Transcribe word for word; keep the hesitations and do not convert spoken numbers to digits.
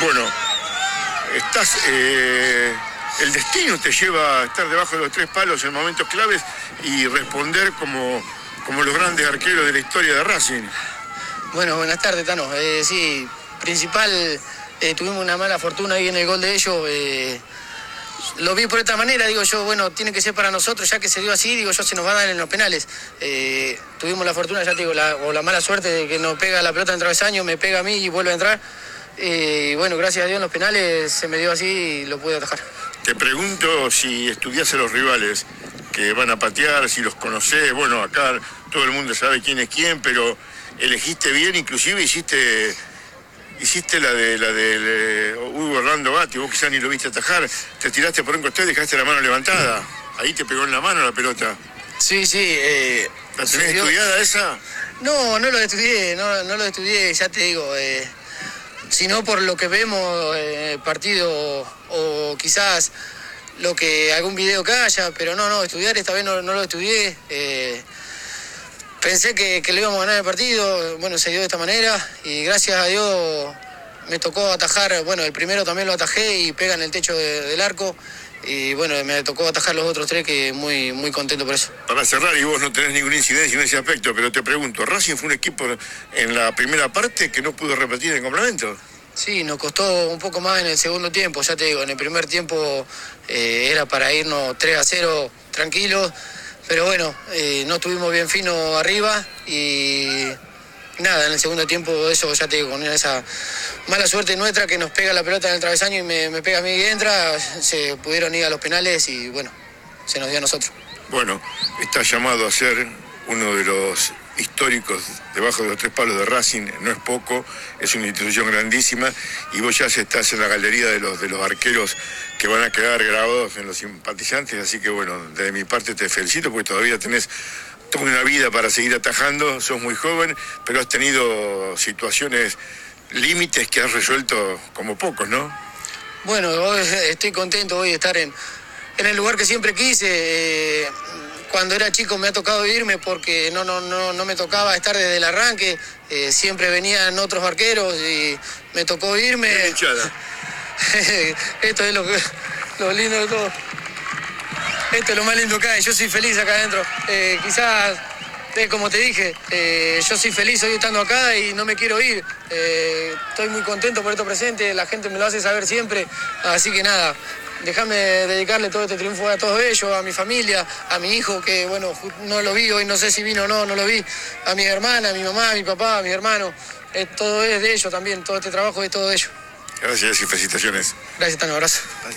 Bueno, estás, eh, el destino te lleva a estar debajo de los tres palos en momentos claves y responder como, como los grandes arqueros de la historia de Racing. Bueno, buenas tardes, Tano. Eh, sí, principal, eh, tuvimos una mala fortuna ahí en el gol de ellos. Eh, lo vi por esta manera, digo yo, bueno, tiene que ser para nosotros, ya que se dio así, digo yo, se nos va a dar en los penales. Eh, tuvimos la fortuna, ya te digo, la, o la mala suerte de que nos pega la pelota en travesaño, me pega a mí y vuelve a entrar. Eh, y bueno, gracias a Dios en los penales se me dio así y lo pude atajar. Te pregunto si estudiás a los rivales que van a patear, si los conocés. Bueno, acá todo el mundo sabe quién es quién, pero elegiste bien, inclusive hiciste hiciste la de la de Hugo Orlando Gatti, vos quizás ni lo viste atajar, te tiraste por un costado y dejaste la mano levantada. Ahí te pegó en la mano la pelota. Sí, sí. Eh, ¿La tenés estudiada esa? No, no lo estudié, no, no lo estudié, ya te digo. Eh, sino por lo que vemos en el partido o quizás lo que algún video que haya, pero no, no, estudiar esta vez no, no lo estudié. Eh, pensé que, que le íbamos a ganar el partido, bueno, se dio de esta manera y gracias a Dios me tocó atajar, bueno, el primero también lo atajé y pega en el techo de, del arco. Y bueno, me tocó atajar los otros tres, que muy, muy contento por eso. Para cerrar, y vos no tenés ninguna incidencia en ese aspecto, pero te pregunto, ¿Racing fue un equipo en la primera parte que no pudo repetir en complemento? Sí, nos costó un poco más en el segundo tiempo, ya te digo, en el primer tiempo eh, era para irnos tres a cero tranquilos, pero bueno, eh, no estuvimos bien finos arriba y nada, en el segundo tiempo eso ya te digo, con esa mala suerte nuestra que nos pega la pelota en el travesaño y me, me pega a mí y entra, se pudieron ir a los penales y bueno, se nos dio a nosotros. Bueno, está llamado a ser uno de los históricos debajo de los tres palos de Racing, no es poco, es una institución grandísima y vos ya estás en la galería de los, de los arqueros que van a quedar grabados en los simpatizantes, así que bueno, de mi parte te felicito porque todavía tenés toda una vida para seguir atajando, sos muy joven, pero has tenido situaciones límites que has resuelto como pocos, ¿no? Bueno, hoy estoy contento hoy de estar en, en el lugar que siempre quise. Eh, cuando era chico me ha tocado irme porque no, no, no, no me tocaba estar desde el arranque. Eh, siempre venían otros arqueros y me tocó irme. Esto es lo, que, lo lindo de todo. Esto es lo más lindo que hay. Yo soy feliz acá adentro. Eh, quizás... Eh, como te dije, eh, yo soy feliz hoy estando acá y no me quiero ir. Eh, estoy muy contento por esto presente, la gente me lo hace saber siempre. Así que nada, déjame dedicarle todo este triunfo a todos ellos, a mi familia, a mi hijo, que bueno, no lo vi hoy, no sé si vino o no, no lo vi. A mi hermana, a mi mamá, a mi papá, a mi hermano. Eh, todo es de ellos también, todo este trabajo es todo de ellos. Gracias y felicitaciones. Gracias, Tano, abrazo.